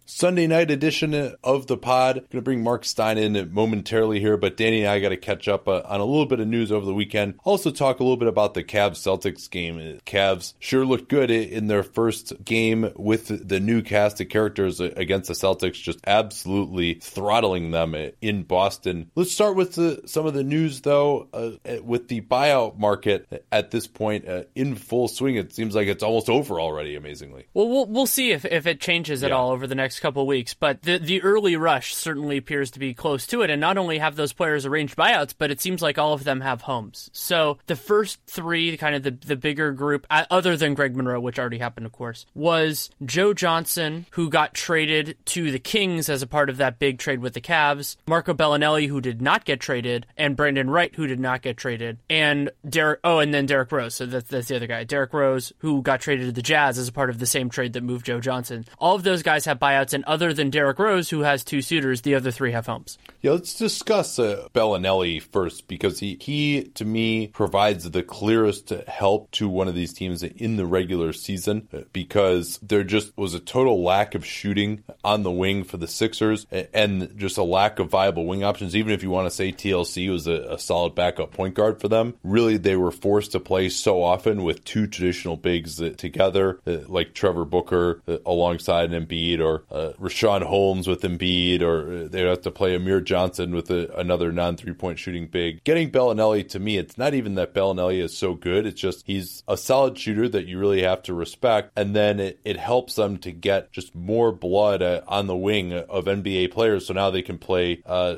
Sunday night edition of the pod. Going to bring Mark Stein in momentarily here, but Danny and I got to catch up on a little bit of news over the weekend. Also talk a little bit about the Cavs-Celtics game. Cavs sure looked good in their first game with the new cast of characters against the Celtics, just absolutely throttling them in Boston. Let's start with some of the news, though, with the buyout market at this point in full swing. It seems like it's almost over already, amazingly. Well, we'll see if it changes at all over the next couple of weeks, but the early rush certainly appears to be close to it, and not only have those players arranged buyouts, but it seems like all of them have homes. So the first three, kind of the bigger group, other than Greg Monroe, which already happened, of course, was Joe Johnson, who got traded to the Kings as a part of that big trade with the Cavs, Marco Bellinelli, who did not get traded, and Brandon Wright, who did not get traded, and then Derrick Rose, so that's the other guy, Derrick Rose, who got traded to the Jazz as a part of the same trade that moved Joe Johnson. All of those guys have buyouts, and other than Derrick Rose, who has two suitors, the other three have homes. Yeah, let's discuss Bellinelli first, because he, to me, provides the clearest help to one of these teams in the regular season, because there just was a total lack of shooting on the wing for the Sixers, and just a lack of viable wing options. Even if you want to say TLC was a solid backup point guard for them, really they were forced to play so often with two traditional bigs together, like Trevor Booker alongside Embiid, or Rashawn Holmes with Embiid, or they have to play Amir Johnson with another non-3-point shooting big. Getting Bellinelli, to me, it's not even that Bellinelli is so good, it's just he's a solid shooter that you really have to respect, and then it helps them to get just more blood on the wing of NBA players, so now they can play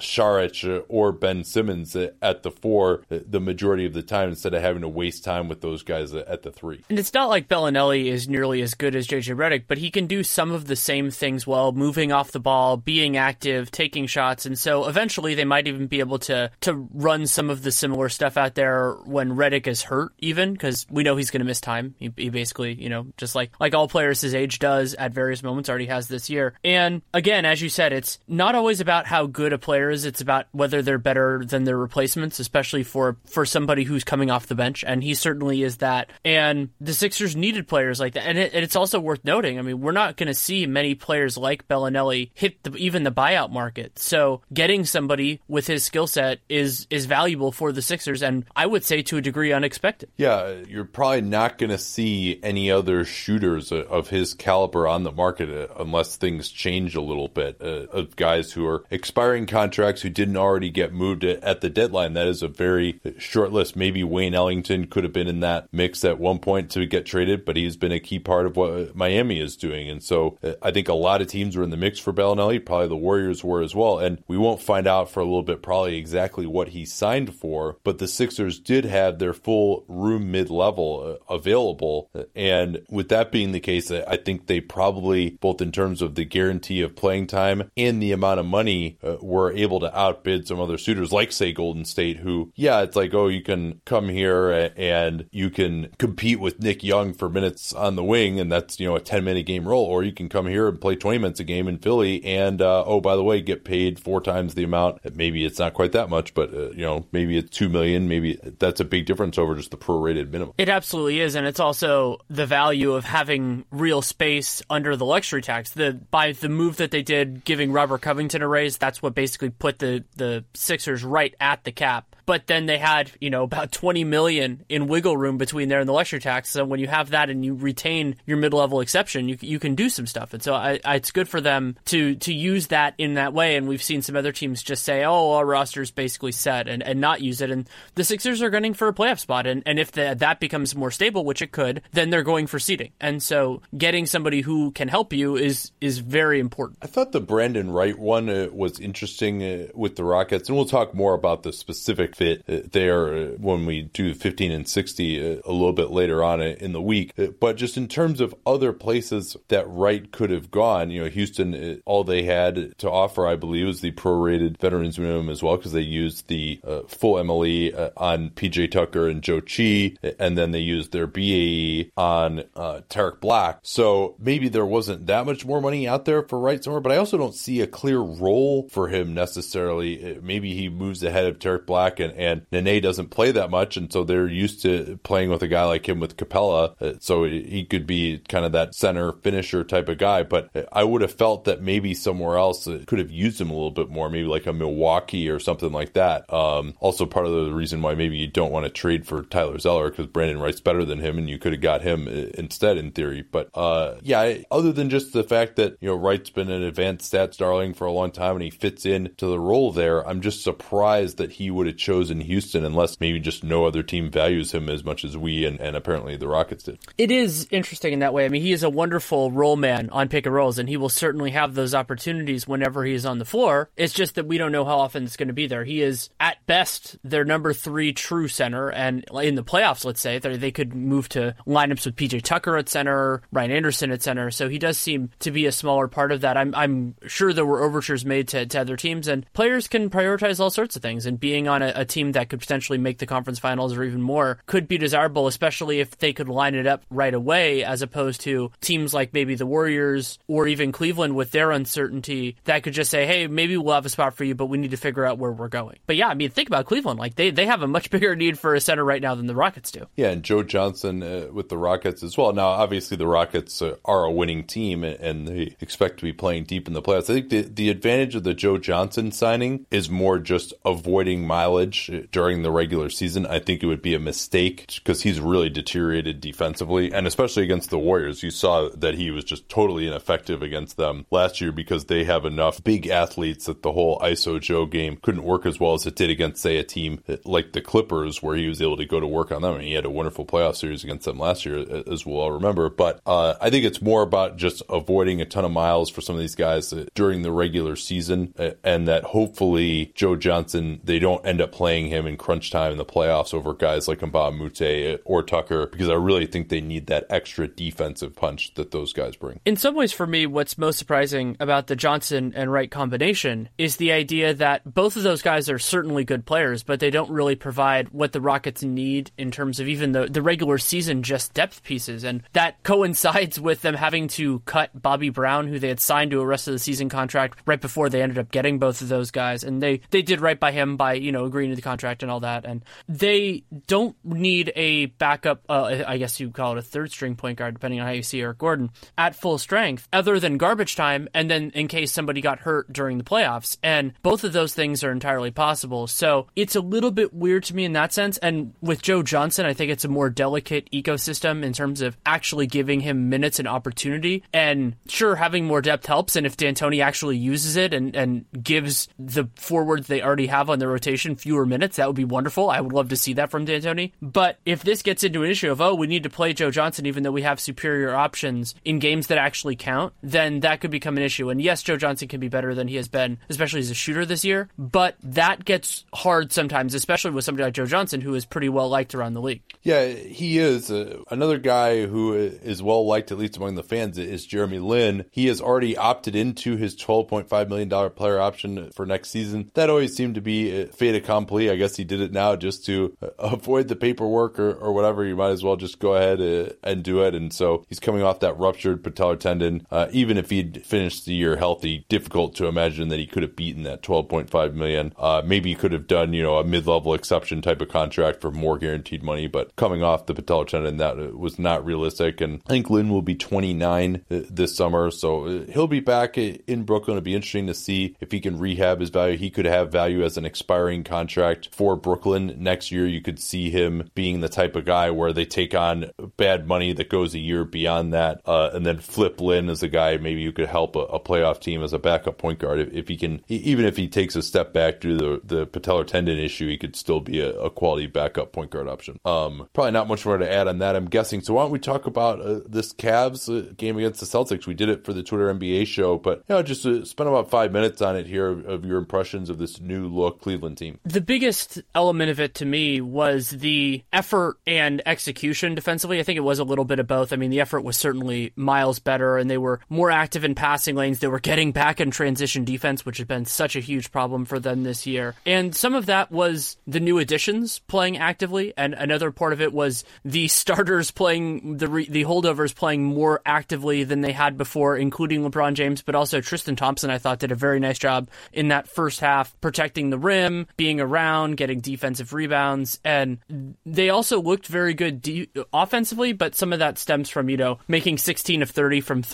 Saric or Ben Simmons at the 4 the majority of the time, instead of having to waste time with those guys at the 3. And it's not like Bellinelli is nearly as good as JJ Redick, but he can do some of the same things well, moving off the ball, being active, taking shots, and so eventually they might even be able to run some of the similar stuff out there when Redick is hurt, even, because we know he's going to miss time. He basically, just like all players his age does at various moments, already has this year. And again, as you said, it's not always about how good a player is, it's about whether they're better than their replacements, especially for somebody who's coming off the bench, and he certainly is that. And the Sixers needed players like that, and it's also worth noting, I mean, we're not going to see many players like Bellinelli hit even the buyout market, so getting somebody with his skill set is valuable for the Sixers, and I would say to a degree unexpected. Yeah, you're probably not going to see any other shooters of his caliber on the market unless things change a little bit, of guys who are expiring contracts who didn't already get moved at the deadline. That is a very short list. Maybe Wayne Ellington could have been in that mix at one point to get traded, but he's been a key part of what Miami is doing. And so I think a lot of teams were in the mix for Bellinelli. Probably the Warriors were as well. And we won't find out for a little bit probably exactly what he signed for, but the Sixers did have their full room mid-level available. And with that being the case, I think they probably, both in terms of the guarantee of playing time and the amount of money, were able to outbid some other suitors, like, say, Golden State, who, it's like, oh, you can come here and you can compete with Nick Young for minutes on the wing, and that's, a 10-minute game role, or you can come here and play 20 minutes a game in Philly and, by the way, get paid 4 times the amount. Maybe it's not quite that much, but, maybe it's $2 million. Maybe that's a big difference over just the prorated minimum. It absolutely is, and it's also the value of having real space under the luxury tax. By the move that they did, giving Robert Covington a raise, that's what basically put the Sixers right at the cap. But then they had, about $20 million in wiggle room between there and the luxury tax. So when you have that and you retain your mid-level exception, you can do some stuff. And so it's good for them to use that in that way. And we've seen some other teams just say, oh, our roster's basically set, and not use it. And the Sixers are gunning for a playoff spot. And if that becomes more stable, which it could, then they're going for seeding. And so getting somebody who can help you is very important. I thought the Brandon Wright one was interesting with the Rockets. And we'll talk more about the specific fit there when we do 15 and 60 a little bit later on in the week. But just in terms of other places that Wright could have gone, Houston, all they had to offer, I believe, was the prorated veterans minimum as well, because they used the full MLE on PJ Tucker and Joe Chi, and then they used their BAE on Tarek Black. So maybe there wasn't that much more money out there for Wright somewhere, but I also don't see a clear role for him necessarily. Maybe he moves ahead of Tarek Black, and Nene doesn't play that much, and so they're used to playing with a guy like him with Capella, so he could be kind of that center finisher type of guy. But I I would have felt that maybe somewhere else could have used him a little bit more, maybe like a Milwaukee or something like that. Also part of the reason why maybe you don't want to trade for Tyler Zeller, because Brandon Wright's better than him and you could have got him instead in theory. But other than just the fact that, Wright's been an advanced stats darling for a long time and he fits into the role there, I'm just surprised that he would have chosen Houston unless maybe just no other team values him as much as we and apparently the Rockets did. It is interesting in that way. I mean, he is a wonderful role man on pick and rolls, and he will certainly have those opportunities whenever he is on the floor. It's just that we don't know how often it's going to be there. He is, at best, their number 3 true center, and in the playoffs, let's say, they could move to lineups with PJ Tucker at center, Ryan Anderson at center, so he does seem to be a smaller part of that. I'm sure there were overtures made to other teams, and players can prioritize all sorts of things, and being on a team that could potentially make the conference finals or even more could be desirable, especially if they could line it up right away, as opposed to teams like maybe the Warriors or even Cleveland with their uncertainty that could just say, hey, maybe we'll have a spot for you, but we need to figure out where we're going. But yeah, I mean, think about Cleveland. Like they have a much bigger need for a center right now than the Rockets do. Yeah, and Joe Johnson with the Rockets as well. Now, obviously, the Rockets are a winning team and they expect to be playing deep in the playoffs. I think the advantage of the Joe Johnson signing is more just avoiding mileage during the regular season. I think it would be a mistake because he's really deteriorated defensively, and especially against the Warriors. You saw that he was just totally ineffective against them last year because they have enough big athletes that the whole ISO Joe game couldn't work as well as it did against, say, a team like the Clippers, where he was able to go to work on them. And he had a wonderful playoff series against them last year, as we'll all remember. But I think it's more about just avoiding a ton of miles for some of these guys during the regular season, and that hopefully Joe Johnson, they don't end up playing him in crunch time in the playoffs over guys like Mbah Moute or Tucker, because I really think they need that extra defensive punch that those guys bring. In some ways, for me, what's most surprising about the Johnson and Wright combination is the idea that both of those guys are certainly good players, but they don't really provide what the Rockets need in terms of even the regular season just depth pieces. And that coincides with them having to cut Bobby Brown, who they had signed to a rest of the season contract right before they ended up getting both of those guys. And they did right by him by, agreeing to the contract and all that. And they don't need a backup, I guess you call it a third string point guard, depending on how you see Eric Gordon, at full strength, other than garbage time, and then in case somebody got hurt during the playoffs. And both of those things are entirely possible. So it's a little bit weird to me in that sense. And with Joe Johnson, I think it's a more delicate ecosystem in terms of actually giving him minutes and opportunity. And sure, having more depth helps. And if D'Antoni actually uses it and gives the forwards they already have on their rotation fewer minutes, that would be wonderful. I would love to see that from D'Antoni. But if this gets into an issue of, we need to play Joe Johnson even though we have superior options in games that actually count, then that could become an issue. And yes, Joe Johnson can be better than he has been, especially as a shooter this year, but that gets hard sometimes, especially with somebody like Joe Johnson, who is pretty well liked around the league. Yeah, he is. Another guy who is well liked, at least among the fans, is Jeremy Lin. He has already opted into his $12.5 million player option for next season. That always seemed to be fait accompli. I guess he did it now just to avoid the paperwork or whatever. You might as well just go ahead and do it. And so he's coming off that ruptured patellar tendon. Even if he'd finished the year healthy, difficult to imagine that he could have beaten that $12.5 million. Maybe he could have done, a mid-level exception type of contract for more guaranteed money, but coming off the patellar tendon, that was not realistic. And I think Lin will be 29 this summer, so he'll be back in Brooklyn. It'll be interesting to see if he can rehab his value. He could have value as an expiring contract for Brooklyn next year. You could see him being the type of guy where they take on bad money that goes a year beyond that, and then flip Lin as a guy maybe who could help a playoff team as a backup point guard. If he can, even if he takes a step back due to the patellar tendon issue, he could still be a quality backup point guard option. Probably not much more to add on that, I'm guessing. So why don't we talk about this Cavs game against the Celtics? We did it for the Twitter NBA show, but just spend about 5 minutes on it here of your impressions of this new look Cleveland team. The biggest element of it to me was the effort and execution defensively. I think it was a little bit of both. I mean, the effort was certainly miles better, and they were more active in passing lanes. They were getting back in transition defense, which has been such a huge problem for them this year. And some of that was the new additions playing actively, and another part of it was the starters playing, the holdovers playing more actively than they had before, including LeBron James, but also Tristan Thompson, I thought, did a very nice job in that first half, protecting the rim, being around, getting defensive rebounds, and they also looked very good offensively, but some of that stems from, making 16 of 30 from three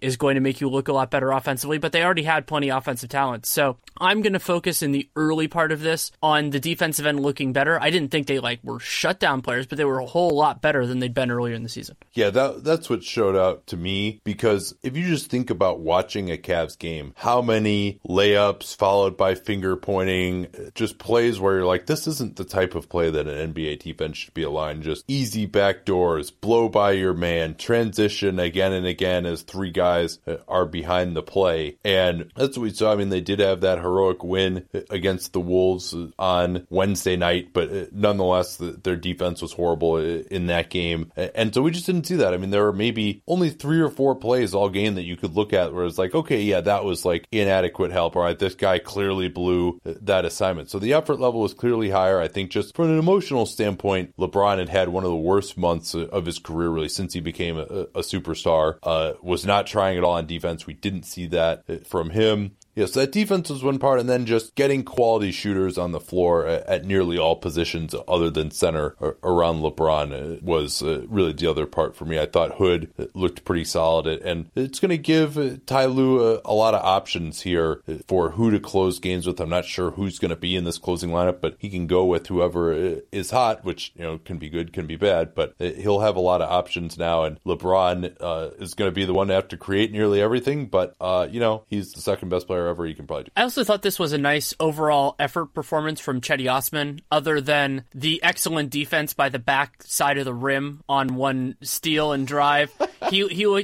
is going to make you look a lot better offensively, but they already had plenty of offensive talent. So I'm going to focus in the early part of this on the defensive end looking better. I didn't think they were shutdown players, but they were a whole lot better than they'd been earlier in the season. Yeah, that's what showed out to me, because if you just think about watching a Cavs game, how many layups followed by finger pointing, just plays where you're like, this isn't the type of play that an NBA defense should be aligned. Just easy backdoors, blow by your man, transition again and again as three guys are behind the play. And that's what we saw. I mean, they did have that heroic win against the Wolves on Wednesday night, but nonetheless, their defense was horrible in that game. And so we just didn't see that. I mean, there were maybe only 3 or 4 plays all game that you could look at where it's like, okay, yeah, that was like inadequate help. All right, this guy clearly blew that assignment. So the effort level was clearly higher. I think just from an emotional standpoint, LeBron had one of the worst months of his career, really, since he became a superstar. Was not trying at all on defense. We didn't see that from him. Yes, that defense was one part, and then just getting quality shooters on the floor at nearly all positions other than center around LeBron was really the other part for me. I thought Hood looked pretty solid, and it's going to give Ty Lue a lot of options here for who to close games with. I'm not sure who's going to be in this closing lineup, but he can go with whoever is hot, which can be good, can be bad, but he'll have a lot of options now, and LeBron is going to be the one to have to create nearly everything, but he's the second best player ever you can probably do. I also thought this was a nice overall effort performance from Cedi Osman, other than the excellent defense by the back side of the rim on one steal and drive. He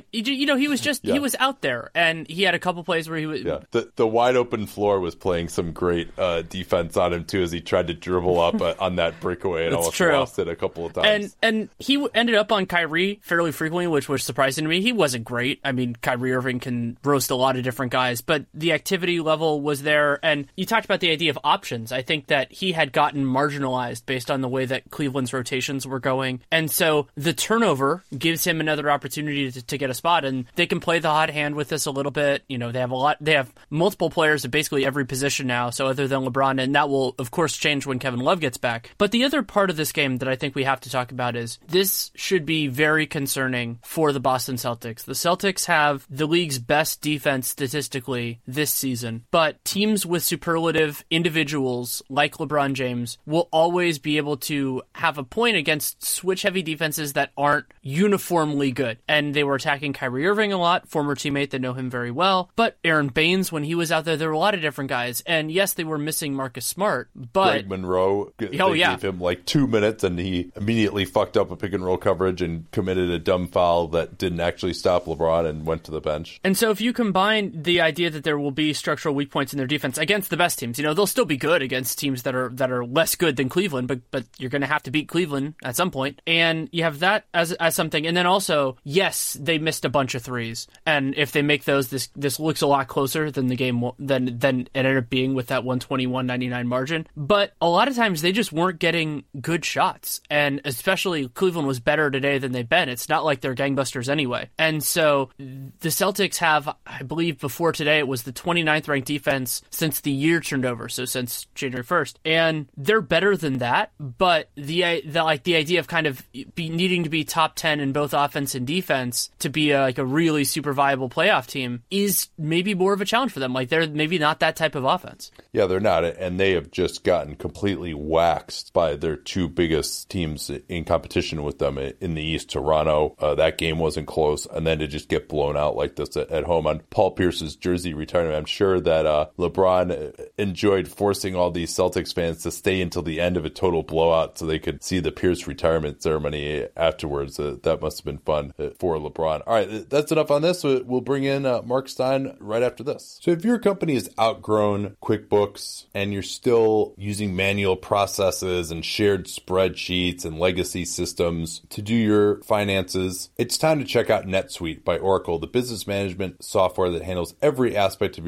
was out there, and he had a couple plays where he was. Yeah, the wide open floor was playing some great defense on him too, as he tried to dribble up on that breakaway and almost lost it a couple of times. And he ended up on Kyrie fairly frequently, which was surprising to me. He wasn't great. I mean, Kyrie Irving can roast a lot of different guys, but the activity level was there. And you talked about the idea of options. I think that he had gotten marginalized based on the way that Cleveland's rotations were going. And so the turnover gives him another opportunity to get a spot, and they can play the hot hand with this a little bit. They have multiple players at basically every position now, so other than LeBron, and that will of course change when Kevin Love gets back. But the other part of this game that I think we have to talk about is this should be very concerning for the Boston Celtics. The Celtics have the league's best defense statistically this season, but teams with superlative individuals like LeBron James will always be able to have a point against switch-heavy defenses that aren't uniformly good. And they were attacking Kyrie Irving a lot, former teammate that know him very well. But Aaron Baines, when he was out there were a lot of different guys. And yes, they were missing Marcus Smart, but Greg Monroe, gave him like 2 minutes, and he immediately fucked up a pick and roll coverage and committed a dumb foul that didn't actually stop LeBron and went to the bench. And so if you combine the idea that there will be structural weak points in their defense against the best teams, they'll still be good against teams that are less good than Cleveland, but you're going to have to beat Cleveland at some point. And you have that as something. And then also, yes, they missed a bunch of threes, and if they make those, this looks a lot closer than the game than it ended up being with that 121-99 margin. But a lot of times they just weren't getting good shots, and especially Cleveland was better today than they've been. It's not like they're gangbusters anyway. And so the Celtics have, I believe before today, it was the 29th ranked defense since the year turned over, so since January 1st, and they're better than that. But the idea of kind of needing to be top 10 in both offense and defense to be a really super viable playoff team is maybe more of a challenge for them. Like, they're maybe not that type of offense. Yeah, they're not, and they have just gotten completely waxed by their two biggest teams in competition with them in the East. Toronto, that game wasn't close, and then to just get blown out like this at home on Paul Pierce's jersey retirement. I'm sure that LeBron enjoyed forcing all these Celtics fans to stay until the end of a total blowout so they could see the Pierce retirement ceremony afterwards. That must have been fun for LeBron. All right, that's enough on this. We'll bring in Mark Stein right after this. So if your company has outgrown QuickBooks and you're still using manual processes and shared spreadsheets and legacy systems to do your finances, it's time to check out NetSuite by Oracle, the business management software that handles every aspect of your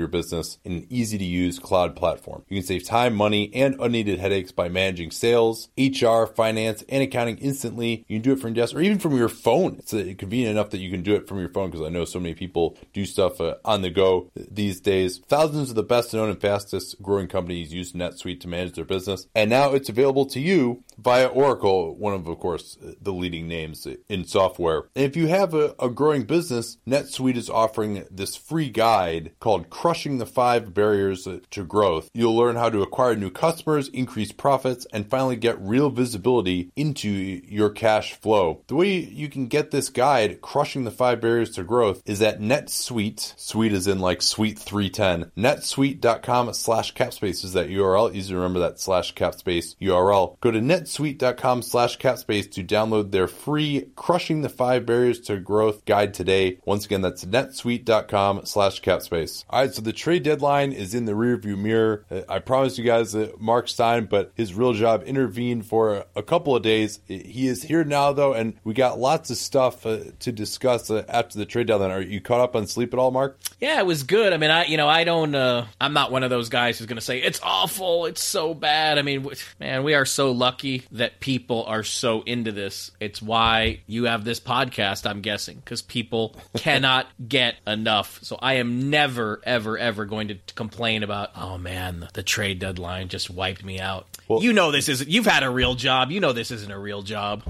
your business in an easy-to-use cloud platform. You can save time, money, and unneeded headaches by managing sales, HR, finance, and accounting instantly. You can do it from your desk or even from your phone. It's convenient enough that you can do it from your phone, because I know so many people do stuff on the go these days. Thousands of the best known and fastest growing companies use NetSuite to manage their business, and now it's available to you via Oracle, one of course, the leading names in software. And if you have a growing business, NetSuite is offering this free guide called Crushing the 5 Barriers to Growth. You'll learn how to acquire new customers, increase profits, and finally get real visibility into your cash flow. The way you can get this guide, Crushing the 5 Barriers to Growth, is at NetSuite. Suite is in like Suite 310. netsuite.com/capspace is that URL. Easy to remember that /capspace URL. Go to netsuite.com/capspace to download their free Crushing the 5 Barriers to Growth guide today. Once again, that's netsuite.com/capspace. All right, so the trade deadline is in the rearview mirror. I promised you guys Mark Stein, but his real job intervened for a couple of days. He is here now, though, and we got lots of stuff to discuss after the trade deadline. Are you caught up on sleep at all, Mark? Yeah, it was good. I mean, I don't. I'm not one of those guys who's going to say it's awful, it's so bad. I mean, man, we are so lucky that people are so into this. It's why you have this podcast, I'm guessing, because people cannot get enough. So I am never, ever, ever going to complain about, oh man, the trade deadline just wiped me out. Well, you know this isn't. You've had a real job. You know this isn't a real job.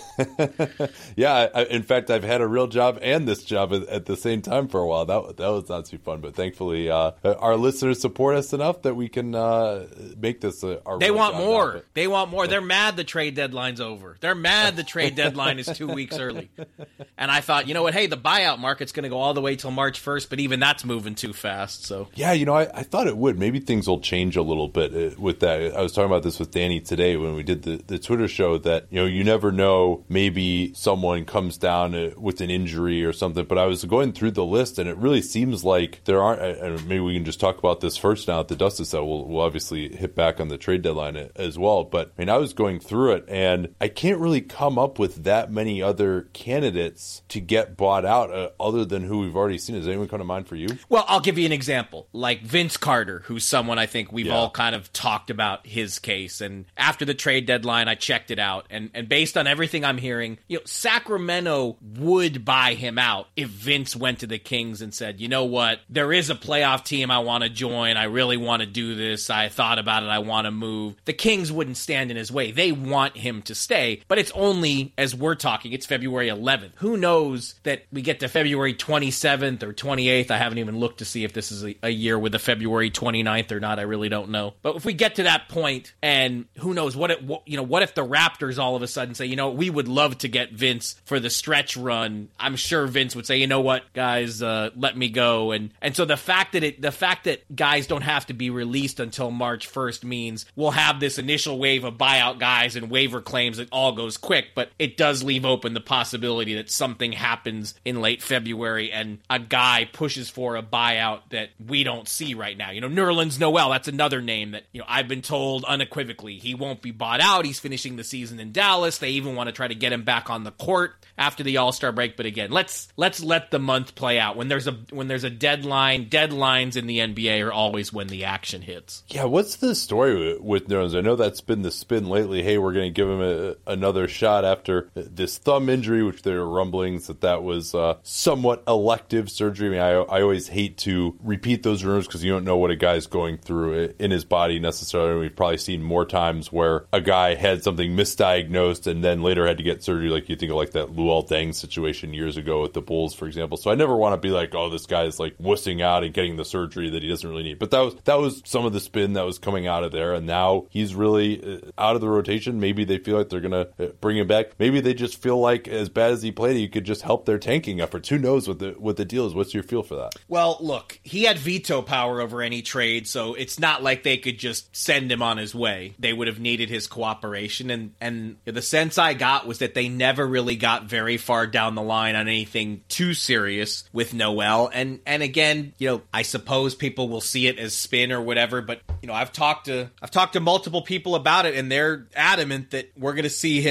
Yeah, in fact, I've had a real job and this job at the same time for a while. That was not too fun, but thankfully, our listeners support us enough that we can make this our. They want more. Now, they want more. They're mad the trade deadline's over. They're mad the trade deadline is 2 weeks early. And I thought, you know what? Hey, the buyout market's going to go all the way till March 1st, but even that's moving too fast. So yeah, I thought it would. Maybe things will change a little bit with that. I was talking about this with Danny today when we did the Twitter show that, you never know, maybe someone comes down with an injury or something. But I was going through the list and it really seems like there aren't, and maybe we can just talk about this first now at the dust is settled. We'll obviously hit back on the trade deadline as well. But I was going through it and I can't really come up with that many other candidates to get bought out other than who we've already seen. Does anyone come to mind for you? Well, I'll give you an example. Like Vince Carter, who's someone I think we've all kind of talked about his case. And after the trade deadline, I checked it out. And based on everything I'm hearing, Sacramento would buy him out if Vince went to the Kings and said, you know what, there is a playoff team I want to join. I really want to do this. I thought about it. I want to move. The Kings wouldn't stand in his way. They want him to stay. But it's only, as we're talking, it's February 11th. Who knows that we get to February 27th or 28th? I haven't even looked to see if this is a year with a February 29th or not. I really don't know. But if we get to that point, and who knows, what if the Raptors all of a sudden say, we would love to get Vince for the stretch run. I'm sure Vince would say, you know what, guys, let me go. And so the fact that guys don't have to be released until March 1st means we'll have this initial wave of buyout guys and waiver claims that all goes quick, but it does leave open the possibility that something happens in late February and a guy pushes for a buyout that we don't see right now. Nerlens Noel, that's another name that, I've been told unequivocally he won't be bought out. He's finishing the season in Dallas. They even want to try to get him back on the court after the All-Star break. But again, let's let the month play out. When there's a deadline, deadlines in the NBA are always when the action hits. Yeah, what's the story with Nerlens? I know that's been the spin lately. Hey, we're going to give him another shot after this thumb injury, which there are rumblings that was somewhat elective surgery. I mean, I always hate to repeat those rumors because you don't know what a guy's going through in his body necessarily. We've probably seen more times where a guy had something misdiagnosed and then later had to get surgery, like you think of like that Luol Deng situation years ago with the Bulls, for example. So I never want to be like, oh, this guy is like wussing out and getting the surgery that he doesn't really need. But that was some of the spin that was coming out of there, and now he's really out of the rotation. Maybe they feel like they're going to bring him back. Maybe they just feel like as bad as he played, he could just help their tanking efforts. Who knows what the deal is? What's your feel for that? Well, look, he had veto power over any trade, so it's not like they could just send him on his way. They would have needed his cooperation, and the sense I got was that they never really got very far down the line on anything too serious with Noel. And again, I suppose people will see it as spin or whatever, but I've talked to multiple people about it, and they're adamant that we're going to see him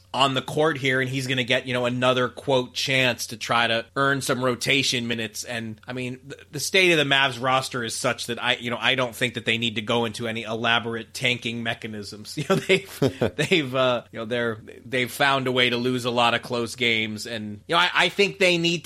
on the court here, and he's going to get, another quote chance to try to earn some rotation minutes. And I mean, the state of the Mavs roster is such that I don't think that they need to go into any elaborate tanking mechanisms. They've found a way to lose a lot of close games, and I think they need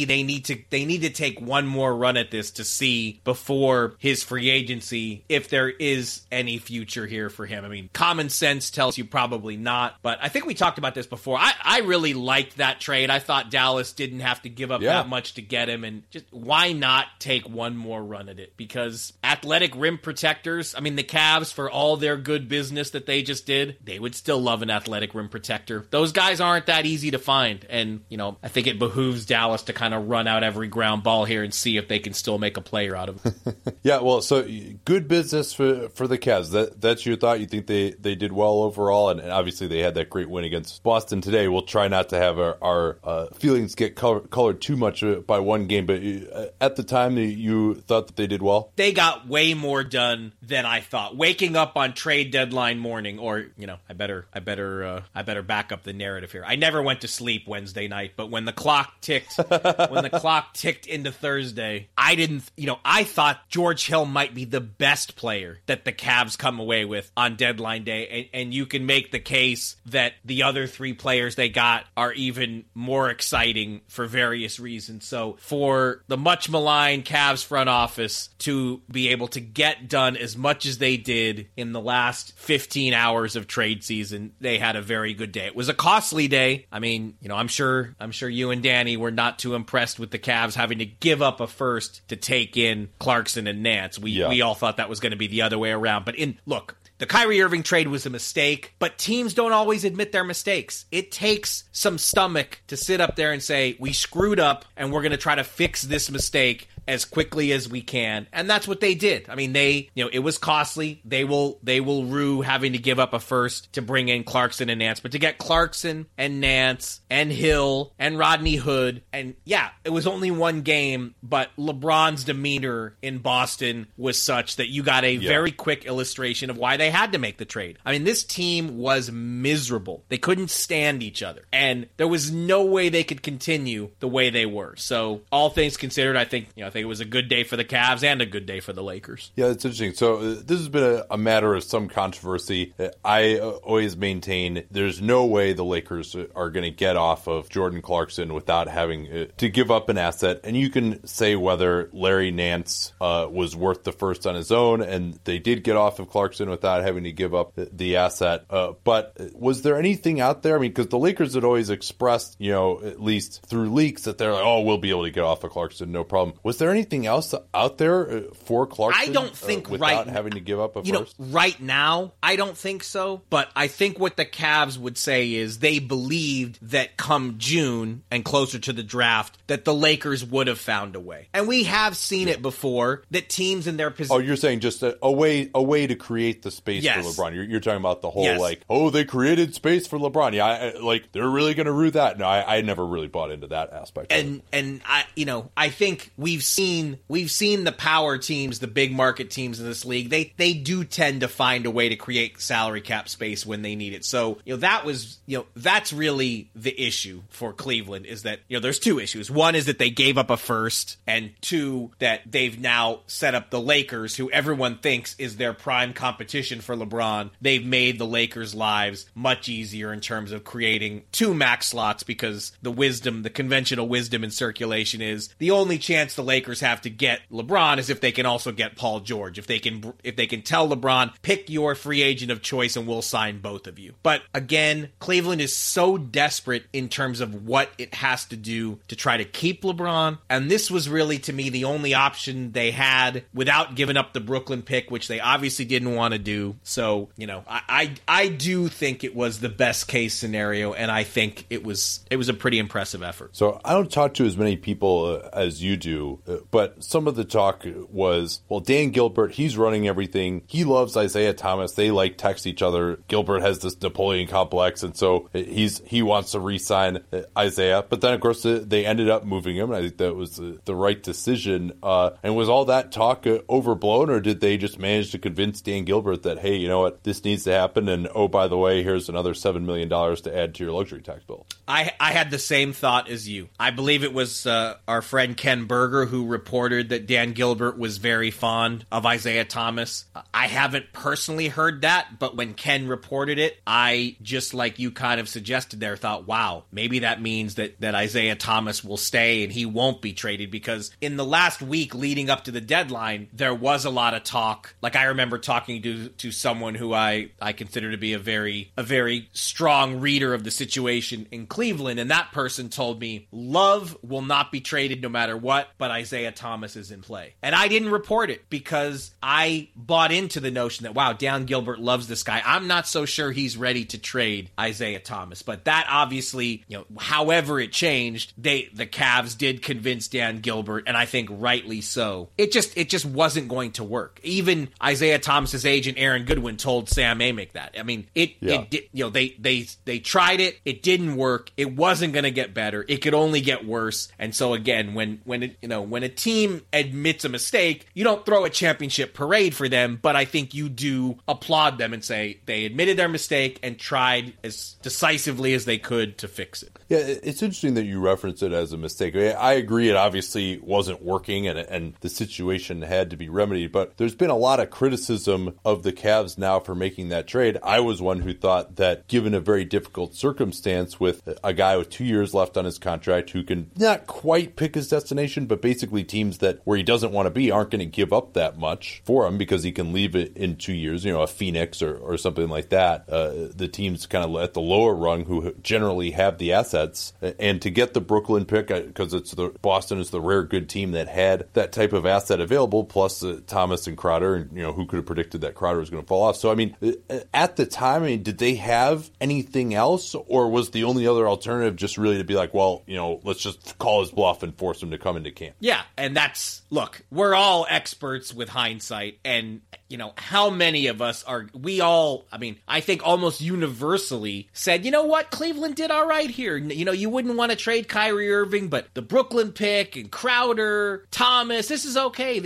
to take one more run at this to see before his free agency if there is any future here for him. I mean, common sense tells you probably not, but I think we talked about this before. I really liked that trade. I thought Dallas didn't have to give up that much to get him, and just why not take one more run at it? Because athletic rim protectors, I mean, the Cavs, for all their good business that they just did, they would still love an athletic rim protector. Those guys aren't that easy to find, and I think it behooves Dallas to kind of run out every ground ball here and see if they can still make a player out of it. Yeah, well, so good business for the Cavs. That's your thought? You think they did well overall? And obviously they had that great win against Boston today. We'll try not to have our feelings get colored too much by one game, but at the time you thought that they did well? They got way more done than I thought. Waking up on trade deadline morning, or I better back up the narrative here. I never went to sleep Wednesday night, but when the clock ticked into Thursday, I thought George Hill might be the best player that the Cavs come away with on deadline day, and you can make the case that the other three players they got are even more exciting for various reasons. So for the much maligned Cavs front office to be able to get done as much as they did in the last 15 hours of trade season, they had a very good day. It was a costly day. I mean, I'm sure you and Danny were not too impressed with the Cavs having to give up a first to take in Clarkson and Nance. We all thought that was going to be the other way around. But look, the Kyrie Irving trade was a mistake, but teams don't always admit their mistakes. It takes some stomach to sit up there and say, we screwed up and we're going to try to fix this mistake as quickly as we can. And that's what they did. I mean, it was costly. They will rue having to give up a first to bring in Clarkson and Nance, but to get Clarkson and Nance and Hill and Rodney Hood, and it was only one game, but LeBron's demeanor in Boston was such that you got a very quick illustration of why they had to make the trade. I mean, this team was miserable. They couldn't stand each other, and there was no way they could continue the way they were. So all things considered, I think it was a good day for the Cavs and a good day for the Lakers. Yeah, it's interesting. So this has been a matter of some controversy. I always maintain there's no way the Lakers are going to get off of Jordan Clarkson without having to give up an asset. And you can say whether Larry Nance was worth the first on his own, and they did get off of Clarkson without having to give up the asset. But was there anything out there? I mean, because the Lakers had always expressed, at least through leaks, that they're like, oh, we'll be able to get off of Clarkson, no problem. Was there anything else out there for Clarkson? I don't think without having to give up a first? Right now, I don't think so. But I think what the Cavs would say is they believed that come June and closer to the draft that the Lakers would have found a way. And we have seen it before, that teams in their position. Oh, you're saying just a way to create the space for LeBron. You're talking about the whole they created space for LeBron. Yeah, they're really going to rue that. No, I never really bought into that aspect. And I think we've seen the power teams, the big market teams in this league. They do tend to find a way to create salary cap space when they need it. So that's really the issue for Cleveland, is that there's two issues. One is that they gave up a first, and two, that they've now set up the Lakers, who everyone thinks is their prime competition for LeBron. They've made the Lakers' lives much easier in terms of creating two max slots, because the conventional wisdom in circulation is the only chance the Lakers have to get LeBron is if they can also get Paul George. If they can tell LeBron, pick your free agent of choice and we'll sign both of you. But again, Cleveland is so desperate in terms of what it has to do to try to keep LeBron, and this was really, to me, the only option they had without giving up the Brooklyn pick, which they obviously didn't want to do. So, I do think it was the best case scenario, and I think it was a pretty impressive effort. So I don't talk to as many people as you do but some of the talk was, well, Dan Gilbert, he's running everything. He loves Isaiah Thomas. They like text each other. Gilbert has this Napoleon complex, and so he wants to re-sign Isaiah. But then, of course, they ended up moving him, and I think that was the right decision. And was all that talk overblown, or did they just manage to convince Dan Gilbert that, hey, you know what, this needs to happen, and oh, by the way, here's another $7 million to add to your luxury tax bill? I had the same thought as you. I believe it was our friend Ken Berger who reported that Dan Gilbert was very fond of Isaiah Thomas. I haven't personally heard that, but when Ken reported it, I, just like you kind of suggested there, thought, wow, maybe that means that Isaiah Thomas will stay and he won't be traded, because in the last week leading up to the deadline, there was a lot of talk. Like, I remember talking to someone who I consider to be a very strong reader of the situation in Cleveland, and that person told me Love will not be traded no matter what, but Isaiah Thomas is in play. And I didn't report it because I bought into the notion that, wow, Dan Gilbert loves this guy. I'm not so sure he's ready to trade Isaiah Thomas. But that obviously, however it changed, the Cavs did convince Dan Gilbert, and I think rightly so. It just wasn't going to work. Even Isaiah Thomas's agent Aaron Goodwin told Sam Amick that. I mean, they tried it. It didn't work. It wasn't going to get better. It could only get worse. And so again, when a team admits a mistake, you don't throw a championship parade for them, but I think you do applaud them and say they admitted their mistake and tried as decisively as they could to fix it. Yeah, it's interesting that you reference it as a mistake. I agree it obviously wasn't working and the situation had to be remedied, but there's been a lot of criticism of the Cavs now for making that trade. I was one who thought that given a very difficult circumstance with a guy with 2 years left on his contract who can not quite pick his destination, but basically teams that where he doesn't want to be aren't going to give up that much for him because he can leave it in 2 years, a Phoenix or something like that. The teams kind of at the lower rung who generally have the assets, and to get the Brooklyn pick, because Boston is the rare good team that had that type of asset available, plus Thomas and Crowder, and who could have predicted that Crowder was going to fall off. So I mean, at the time, did they have anything else, or was the only other alternative just really to be like, well, let's just call his bluff and force him to come into camp? Yeah, and look, we're all experts with hindsight, and how many of us I think almost universally said, you know what, Cleveland did all right here. You wouldn't want to trade Kyrie Irving, but the Brooklyn pick and Crowder, Thomas, this is okay.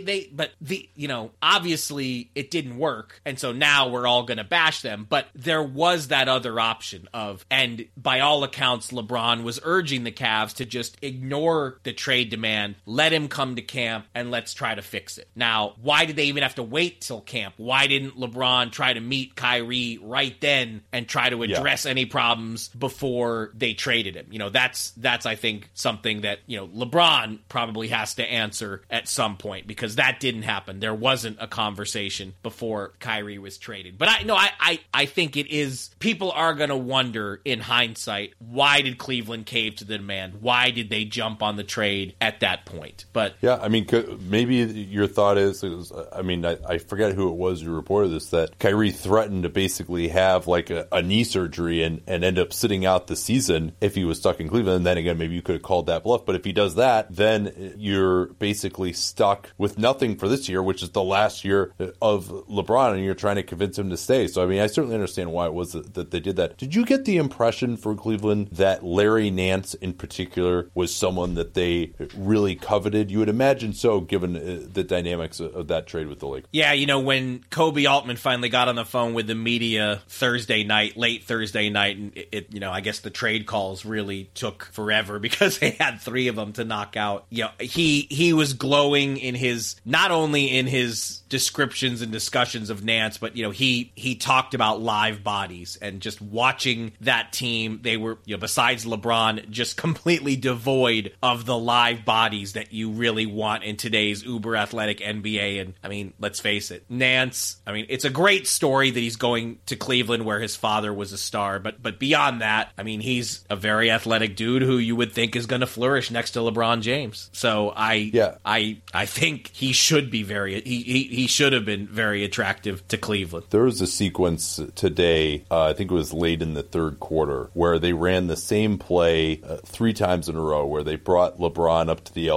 Obviously it didn't work. And so now we're all going to bash them. But there was that other option and by all accounts, LeBron was urging the Cavs to just ignore the trade demand, let him come to camp, and let's try to fix it. Now, why did they even have to wait till camp? Why didn't LeBron try to meet Kyrie right then and try to address any problems before they traded him? That's I think something that, LeBron probably has to answer at some point, because that didn't happen. There wasn't a conversation before Kyrie was traded. But I think it is, people are going to wonder in hindsight, why did Cleveland cave to the demand? Why did they jump on the trade at that point? But yeah, I mean, maybe your thought is, I forget who it was who reported this, that Kyrie threatened to basically have like a knee surgery and end up sitting out the season if he was stuck in Cleveland. And then again, maybe you could have called that bluff. But if he does that, then you're basically stuck with nothing for this year, which is the last year of LeBron, and you're trying to convince him to stay. So, I certainly understand why it was that they did that. Did you get the impression for Cleveland that Larry Nance in particular was someone that they really coveted? You would imagine so, given the dynamics of that trade with the Lakers. Yeah, when Kobe Altman finally got on the phone with the media late Thursday night, and I guess the trade calls really took forever because they had three of them to knock out. He was glowing not only in his descriptions and discussions of Nance, but he talked about live bodies and just watching that team. They were, besides LeBron, just completely devoid of the live bodies that you really want in today's uber athletic NBA. And let's face it, Nance, it's a great story that he's going to Cleveland where his father was a star, but beyond that, he's a very athletic dude who you would think is going to flourish next to LeBron James. So I think he should be he should have been very attractive to Cleveland. There was a sequence today, I think it was late in the third quarter, where they ran the same play 3 times in a row, where they brought LeBron up to the elbow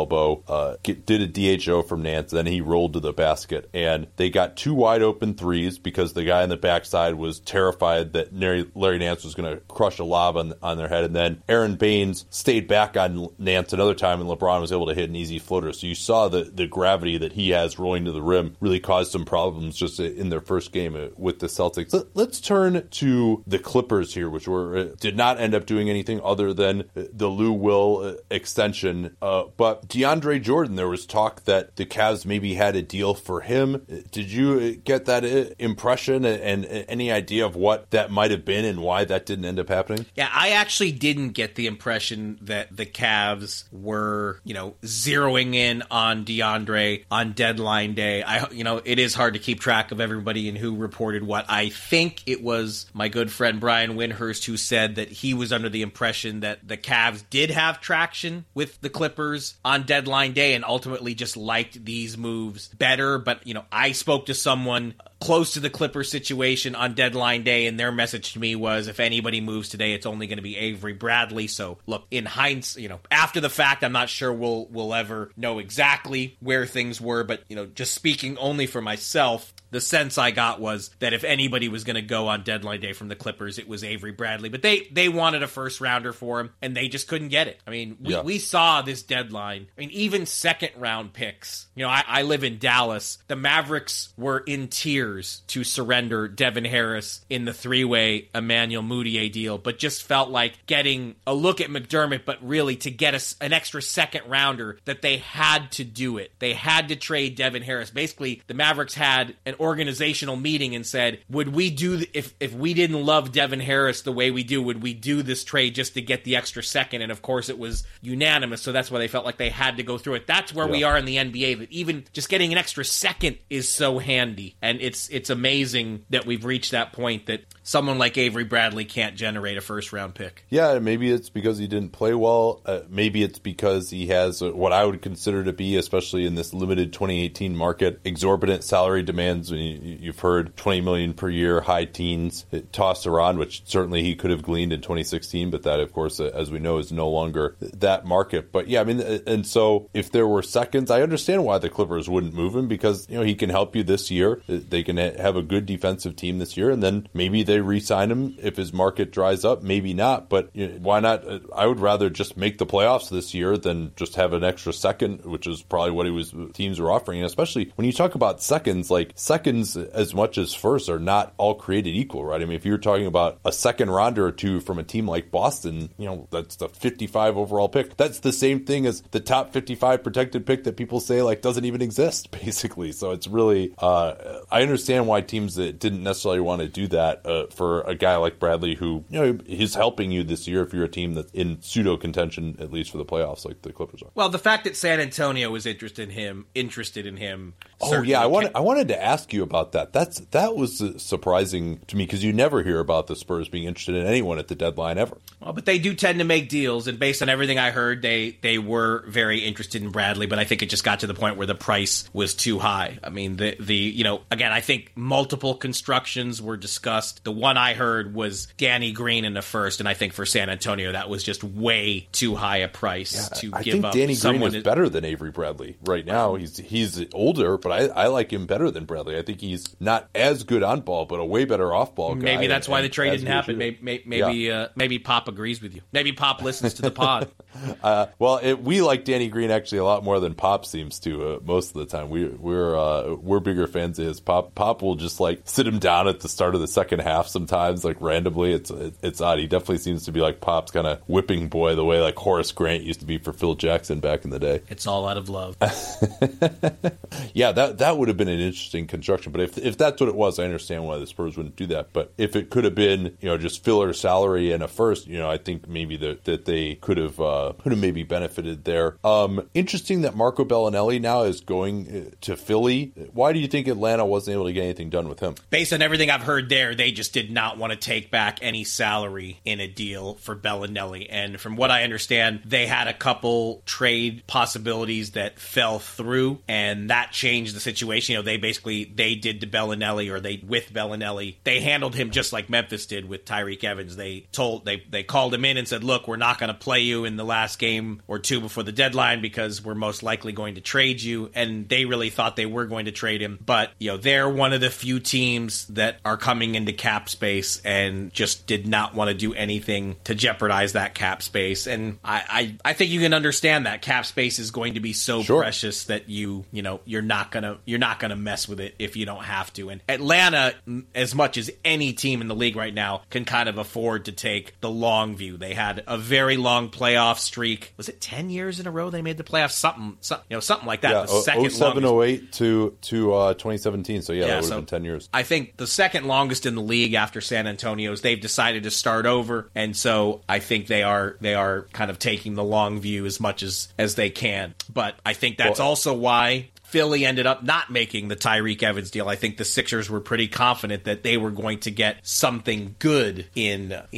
elbow, did a DHO from Nance, then he rolled to the basket. And they got 2 wide open threes because the guy on the backside was terrified that Larry Nance was going to crush a lob on their head. And then Aaron Baines stayed back on Nance another time, and LeBron was able to hit an easy floater. So you saw the gravity that he has rolling to the rim really caused some problems just in their first game with the Celtics. Let's turn to the Clippers here, which did not end up doing anything other than the Lou Will extension. But DeAndre Jordan, there was talk that the Cavs maybe had a deal for him. Did you get that impression and any idea of what that might have been and why that didn't end up happening? Yeah, I actually didn't get the impression that the Cavs were, zeroing in on DeAndre on deadline day. It is hard to keep track of everybody and who reported what. I think it was my good friend Brian Windhurst who said that he was under the impression that the Cavs did have traction with the Clippers on deadline day and ultimately just liked these moves better. But, I spoke to someone close to the Clippers situation on deadline day, and their message to me was, if anybody moves today, it's only going to be Avery Bradley. So look, in hindsight, after the fact, I'm not sure we'll ever know exactly where things were, but just speaking only for myself, the sense I got was that if anybody was going to go on deadline day from the Clippers, it was Avery Bradley. But they wanted a first rounder for him, and they just couldn't get it. I mean, we saw this deadline. I mean, even second round picks. I live in Dallas. The Mavericks were in tears to surrender Devin Harris in the 3-way Emmanuel Mudiay deal, but just felt like getting a look at McDermott, but really to get an extra second rounder, that they had to do it. They had to trade Devin Harris. Basically, the Mavericks had an organizational meeting and said, would we do, if we didn't love Devin Harris the way we do, would we do this trade just to get the extra second? And of course it was unanimous, so that's why they felt like they had to go through it. That's where we are in the NBA, that even just getting an extra second is so handy. And it's amazing that we've reached that point that someone like Avery Bradley can't generate a first round pick. Yeah, maybe it's because he didn't play well. Maybe it's because he has what I would consider to be, especially in this limited 2018 market, exorbitant salary demands. You've heard $20 million per year, high teens tossed around, which certainly he could have gleaned in 2016, but that, of course, as we know, is no longer that market. But yeah, I mean, and so if there were seconds, I understand why the Clippers wouldn't move him, because he can help you this year. They can have a good defensive team this year, and then maybe they re-sign him if his market dries up. Maybe not, but why not? I would rather just make the playoffs this year than just have an extra second, which is probably what teams were offering. And especially when you talk about seconds, like seconds as much as firsts are not all created equal, right? I mean, if you're talking about a second rounder or two from a team like Boston, that's the 55 overall pick. That's the same thing as the top 55 protected pick that people say like doesn't even exist, basically. So it's really, I understand why teams that didn't necessarily want to do that for a guy like Bradley, who he's helping you this year if you're a team that's in pseudo contention, at least for the playoffs, like the Clippers are. Well, the fact that San Antonio was interested in him. Oh yeah, I wanted to ask you about that. That was surprising to me, because you never hear about the Spurs being interested in anyone at the deadline ever. Well, but they do tend to make deals, and based on everything I heard, they were very interested in Bradley, but I think it just got to the point where the price was too high. I mean, again, I think multiple constructions were discussed. The one I heard was Danny Green in the first, and I think for San Antonio that was just way too high a price to give up. I think Danny Green is better than Avery Bradley right now. He's older, but I like him better than Bradley. I think he's not as good on ball, but a way better off ball guy. Maybe that's why the trade didn't happen. Maybe Pop agrees with you. Maybe Pop listens to the pod. We like Danny Green actually a lot more than Pop seems to most of the time. We're bigger fans of his. Pop will just like sit him down at the start of the second half sometimes, like randomly. It's odd. He definitely seems to be like Pop's kind of whipping boy, the way like Horace Grant used to be for Phil Jackson back in the day. It's all out of love. Yeah, that would have been an interesting construction. But if that's what it was, I understand why the Spurs wouldn't do that. But if it could have been, just filler salary and a first, I think maybe that they could have maybe benefited there. Interesting that Marco Bellinelli now is going to Philly. Why do you think Atlanta wasn't able really get anything done with him. Based on everything I've heard there, they just did not want to take back any salary in a deal for Bellinelli. And from what I understand, they had a couple trade possibilities that fell through, and that changed the situation. You know, they did to Bellinelli, or with Bellinelli, they handled him just like Memphis did with Tyreek Evans. They called him in and said, look, we're not going to play you in the last game or two before the deadline because we're most likely going to trade you. And they really thought they were going to trade him. But, you know, they're one of the few teams that are coming into cap space and just did not want to do anything to jeopardize that cap space. And I think you can understand that cap space is going to be so precious that you're not gonna mess with it if you don't have to. And Atlanta, as much as any team in the league right now, can kind of afford to take the long view. They had a very long playoff streak. Was it 10 years in a row they made the playoffs? Something like that. Yeah, the second 07, 08 to 2017. So that would have been 10 years. I think the second longest in the league after San Antonio's. They've decided to start over, and so I think they are kind of taking the long view as much as they can. But I think that's also why Philly ended up not making the Tyreek Evans deal. I think the Sixers were pretty confident that they were going to get something good in the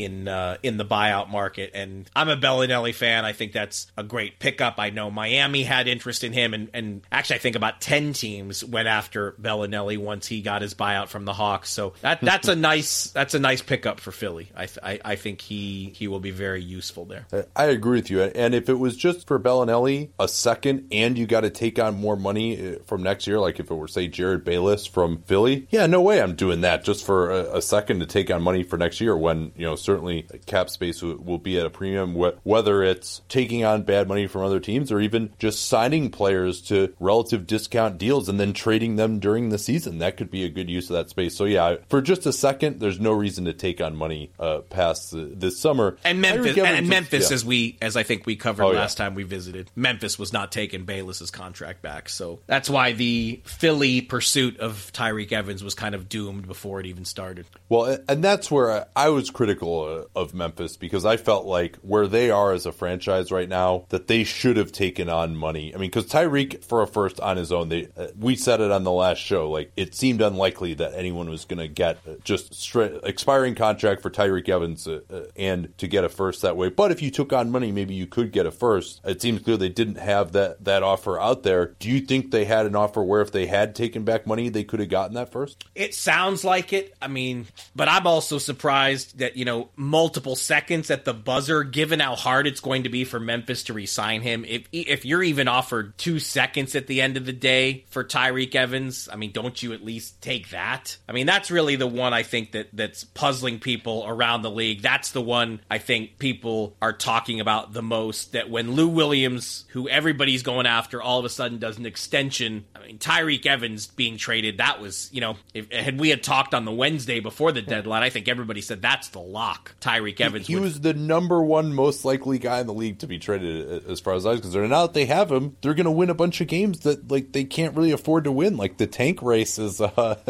buyout market. And I'm a Bellinelli fan. I think that's a great pickup. I know Miami had interest in him, and actually I think about 10 teams went after Bellinelli once he got his buyout from the Hawks. So that's a nice pickup for Philly. I think he will be very useful there. I agree with you. And if it was just for Bellinelli a second, and you got to take on more money from next year, like if it were, say, Jared Bayless from Philly, yeah, no way I'm doing that just for a second to take on money for next year when, certainly cap space will be at a premium, whether it's taking on bad money from other teams or even just signing players to relative discount deals and then trading them during the season. That could be a good use of that space. So yeah, for just a second, there's no reason to take on money past this summer. And Memphis, as I think we covered last time we visited, Memphis was not taking Bayless's contract back. So that's why the Philly pursuit of Tyreek Evans was kind of doomed before it even started. Well, and that's where I was critical of Memphis, because I felt like where they are as a franchise right now, that they should have taken on money. I mean, because Tyreek, for a first on his own, we said it on the last show, like it seemed unlikely that anyone was going to get just straight expiring contract for Tyreek Evans and to get a first that way. But if you took on money, maybe you could get a first. It seems clear they didn't have that offer out there. Do you think they had an offer where if they had taken back money, they could have gotten that first? It sounds like it. I mean, but I'm also surprised that, multiple seconds at the buzzer, given how hard it's going to be for Memphis to re-sign him. If you're even offered 2 seconds at the end of the day for Tyreek Evans, I mean, don't you at least take that? I mean, that's really the one I think that's puzzling people around the league. That's the one I think people are talking about the most, that when Lou Williams, who everybody's going after, all of a sudden does an extension. I mean, Tyreek Evans being traded, that was, had we talked on the Wednesday before the deadline, I think everybody said that's the lock. Tyreek Evans. He was the number one most likely guy in the league to be traded, as far as I was concerned. Now that they have him, they're going to win a bunch of games that they can't really afford to win. Like the tank race is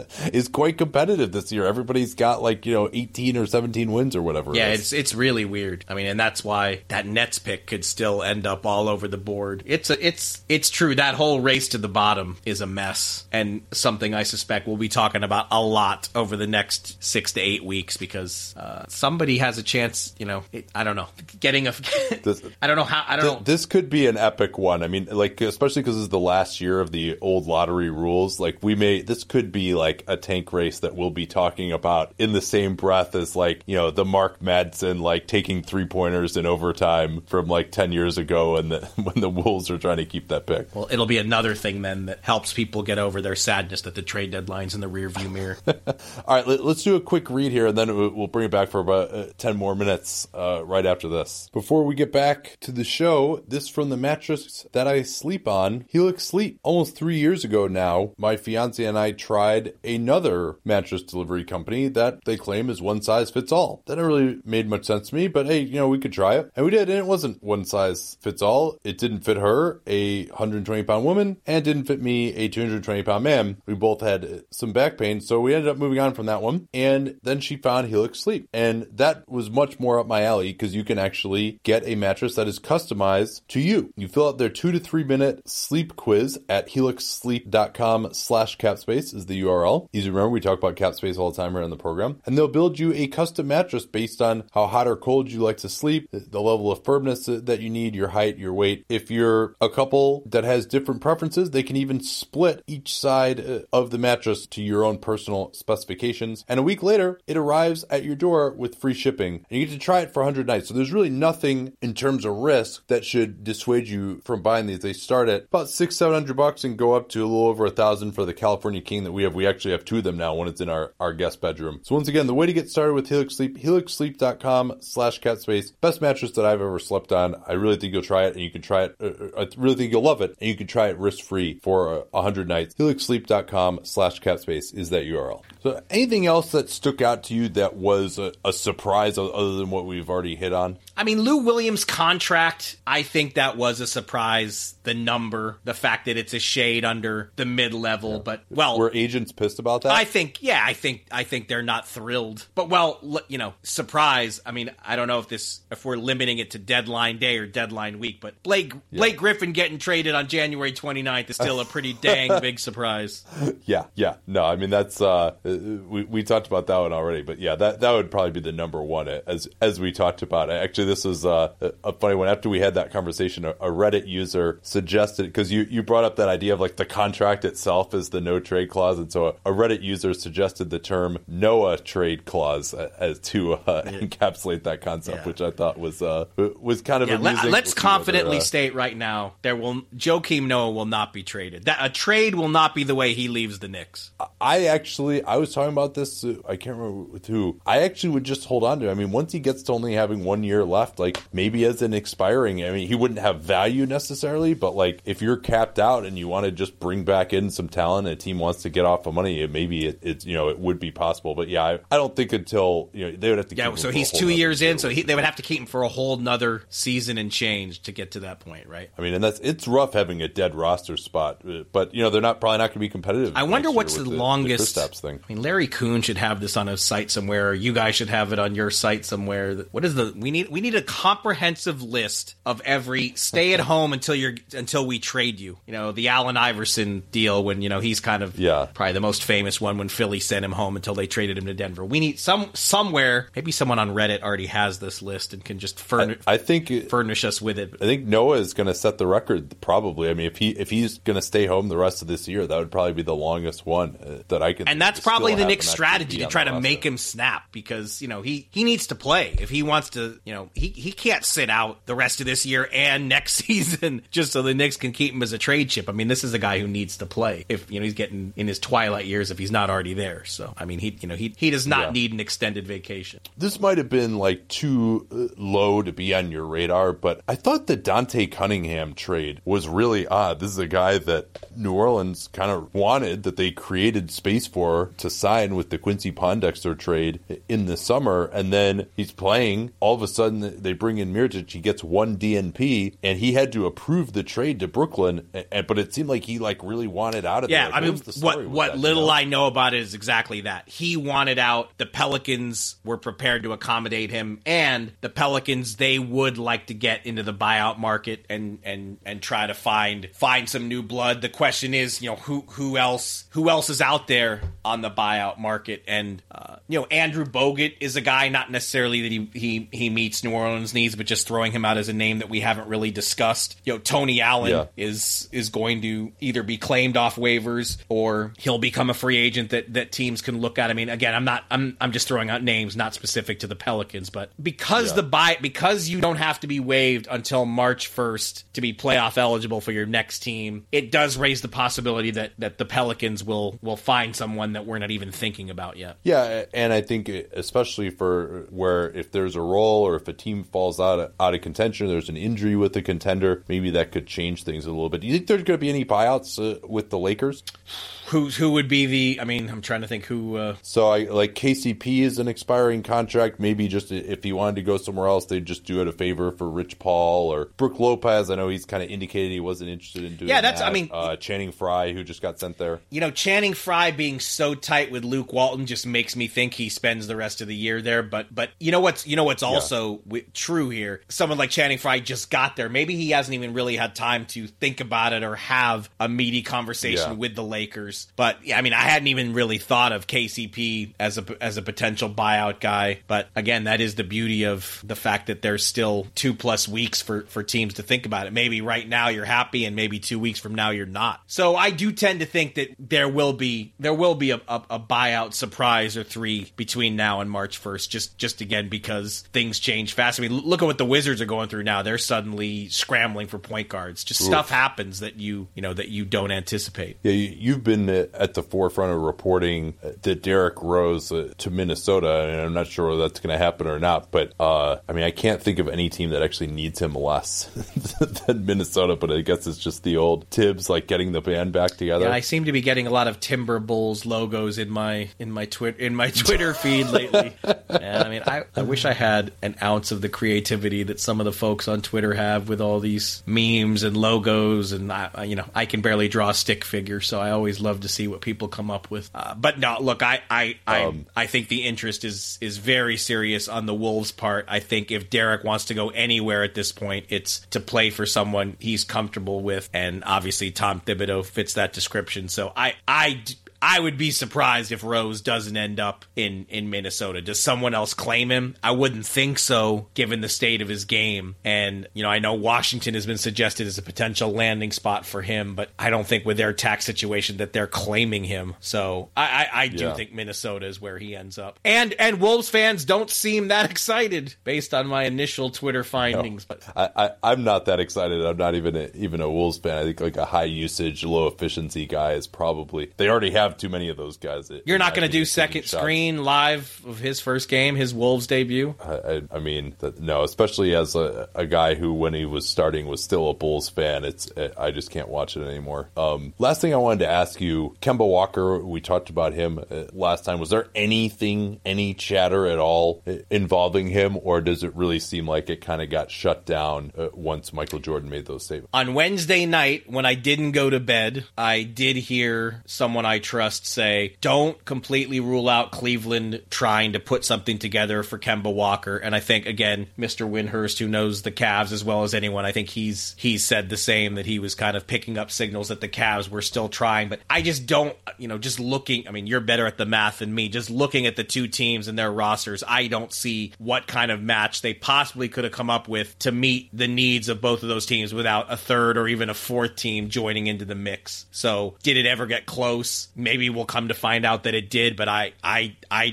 quite competitive this year. Everybody's got 18 or 17 wins or whatever. Yeah, it's really weird. I mean, and that's why that Nets pick could still end up all over the board. It's true. That whole race to the bottom is a mess, and something I suspect we'll be talking about a lot over the next 6 to 8 weeks, because somebody has a chance. I don't know, getting a. I don't know how. I don't know. This could be an epic one. I mean, especially because this is the last year of the old lottery rules. This could be a tank race that we'll be talking about in the same breath as the Mark Madsen taking 3-pointers in overtime from 10 years ago, and when the Wolves are trying to keep that pick. Well, it'll be another thing then that helps people get over their sadness that the trade deadline's in the rearview mirror. All right, let's do a quick read here, and then we'll bring it back for about 10 more minutes right after this. Before we get back to the show, this from the mattress that I sleep on, Helix Sleep. Almost 3 years ago now, my fiance and I tried another mattress delivery company that they claim is one size fits all. That never really made much sense to me, but hey, we could try it. And we did, and it wasn't one size fits all. It didn't fit her, a 120-pound woman, and didn't fit me, a 220-pound man. We both had some back pain, so we ended up moving on from that one. And then she found Helix Sleep. And that was much more up my alley because you can actually get a mattress that is customized to you. You fill out their 2 to 3 minute sleep quiz at helixsleep.com/capspace is the URL. Easy to remember, we talk about Capspace all the time right on the program. And they'll build you a custom mattress based on how hot or cold you like to sleep, the level of firmness that you need, your height, your weight. If you're a couple that has different preferences, they can even split each side of the mattress to your own personal specifications. And a week later, it arrives at your door with free shipping. And you get to try it for 100 nights. So there's really nothing in terms of risk that should dissuade you from buying these. They start at about $600-700 and go up to a little over $1,000 for the California King that we have. We actually have 2 of them now. One is in our guest bedroom. So once again, the way to get started with Helix Sleep, helixsleep.com/capspace. Best mattress that I've ever slept on. I really think you'll try it, and you can try it. I really think you'll love it, and you can try it risk-free for 100 nights. helixsleep.com/capspace is that URL. So anything else that stuck out to you that was a surprise other than what we've already hit on? I mean, Lou Williams' contract, I think that was a surprise. The number, the fact that it's a shade under the mid-level, yeah. But, well... Were agents pissed about that? I think they're not thrilled. But, well, surprise. I mean, I don't know if we're limiting it to deadline day or deadline week, but Blake Griffin getting traded on January 29th is still a pretty dang big surprise. Yeah. No, I mean, that's... we talked about that one already, but yeah, that would probably be the number one as we talked about. Actually, this is a funny one. After we had that conversation, a Reddit user suggested, because you brought up that idea of like the contract itself is the no trade clause, and so a Reddit user suggested the term Noah trade clause as to encapsulate that concept, which I thought was kind of amusing. Let's confidently state right now, Joakim Noah will not be traded. That a trade will not be the way he leaves the Knicks. I was talking about this, I can't remember with who. I actually would just hold on to it. I mean, once he gets to only having 1 year left, like maybe as an expiring, I mean, he wouldn't have value necessarily, but like if you're capped out and you want to just bring back in some talent and a team wants to get off of money, maybe it would be possible. But yeah, I don't think until, they would have to keep him. So he's 2 years in, so they would have to keep him for a whole nother season and change to get to that point, right? I mean, and it's rough having a dead roster spot, but they're probably not going to be competitive. I wonder what's the longest Kristaps thing. I mean, Larry Kuhn should have this on a site somewhere. Or you guys should have it on your site somewhere. What is we need a comprehensive list of every stay at home until we trade you. The Allen Iverson deal when he's kind of probably the most famous one when Philly sent him home until they traded him to Denver. We need somewhere. Maybe someone on Reddit already has this list and can just furnish us with it. I think Noah is going to set the record probably. I mean, if he's going to stay home the rest of this year, that would probably be the longest one that I can. And that's probably the Knicks' strategy to try to make him snap because he needs to play if he wants to. He can't sit out the rest of this year and next season just so the Knicks can keep him as a trade chip. I mean, this is a guy who needs to play if he's getting in his twilight years if he's not already there. So I mean, he does not need an extended vacation. This might have been like too low to be on your radar, but I thought the Dante Cunningham trade was really odd. This is a guy that New Orleans kind of wanted, that they created space for to sign with the Quincy Pondexter trade in the summer, and then he's playing. All of a sudden, they bring in Mirotic. He gets 1 DNP, and he had to approve the trade to Brooklyn. But it seemed like he really wanted out of there. Yeah, I mean, what little I know about it is exactly that. He wanted out. The Pelicans were prepared to accommodate him, and the Pelicans, they would like to get into the buyout market and try to find some new blood. The question is, who else is out there on the buyout market? And Andrew Bogut is a guy, not necessarily that he meets New Orleans needs, but just throwing him out as a name that we haven't really discussed. Tony Allen is going to either be claimed off waivers or he'll become a free agent that teams can look at. I mean, again, I'm just throwing out names, not specific to the Pelicans, but because you don't have to be waived until March 1st to be playoff eligible for your next team, it does raise the possibility that the Pelicans will find someone that we're not even thinking about yet. Yeah, and I think especially for where if there's a role or if a team falls out of contention, there's an injury with the contender, maybe that could change things a little bit. Do you think there's going to be any buyouts with the Lakers? Who would be the? I mean, I'm trying to think who. So I like KCP is an expiring contract. Maybe just if he wanted to go somewhere else, they'd just do it a favor for Rich Paul or Brook Lopez. I know he's kind of indicated he wasn't interested in doing. That's. That. I mean, Channing Frye, who just got sent there. Channing Frye being so tight with Luke Walton just makes me think he spends the rest of the year there. But you know what's also true here. Someone like Channing Frye just got there. Maybe he hasn't even really had time to think about it or have a meaty conversation with the Lakers. But I mean, I hadn't even really thought of KCP as a potential buyout guy. But again, that is the beauty of the fact that there's still 2+ weeks for teams to think about it. Maybe right now you're happy, and maybe 2 weeks from now you're not. So I do tend to think that there will be a buyout surprise or 3 between now and March 1st. Just again because things change fast. I mean, look at what the Wizards are going through now. They're suddenly scrambling for point guards. Just stuff happens that you don't anticipate. Yeah, you've been at the forefront of reporting that Derrick Rose to Minnesota, and I'm not sure whether that's going to happen or not. But I mean, I can't think of any team that actually needs him less than Minnesota. But I guess it's just the old Tibbs like getting the band back together. Yeah, I seem to be getting a lot of Timber Bulls logos in my Twitter feed lately. And I mean, I wish I had an ounce of the creativity that some of the folks on Twitter have with all these memes and logos, and I can barely draw a stick figure, so I always love to see what people come up with. But no, look, I think the interest is very serious on the Wolves' part. I think if Derek wants to go anywhere at this point, it's to play for someone he's comfortable with, and obviously Tom Thibodeau fits that description. So I would be surprised if Rose doesn't end up in Minnesota. Does someone else claim him? I wouldn't think so, given the state of his game. And, I know Washington has been suggested as a potential landing spot for him, but I don't think with their tax situation that they're claiming him. So I do think Minnesota is where he ends up. And Wolves fans don't seem that excited based on my initial Twitter findings. No, but I'm not that excited. I'm not even a Wolves fan. I think like a high usage, low efficiency guy is probably, they already have too many of those guys. You're not going to do second screen live of his first game, his Wolves debut? I mean, no, especially as a guy who, when he was starting, was still a Bulls fan. I just can't watch it anymore. Last thing I wanted to ask you, Kemba Walker, we talked about him last time. Was there any chatter at all involving him, or does it really seem like it kind of got shut down once Michael Jordan made those statements? On Wednesday night, when I didn't go to bed, I did hear someone I trust say, don't completely rule out Cleveland trying to put something together for Kemba Walker. And I think, again, Mr. Windhurst, who knows the Cavs as well as anyone, I think he's said the same, that he was kind of picking up signals that the Cavs were still trying. But I just don't, just looking, I mean, you're better at the math than me, just looking at the two teams and their rosters, I don't see what kind of match they possibly could have come up with to meet the needs of both of those teams without a third or even a fourth team joining into the mix. So did it ever get close? Maybe we'll come to find out that it did, but I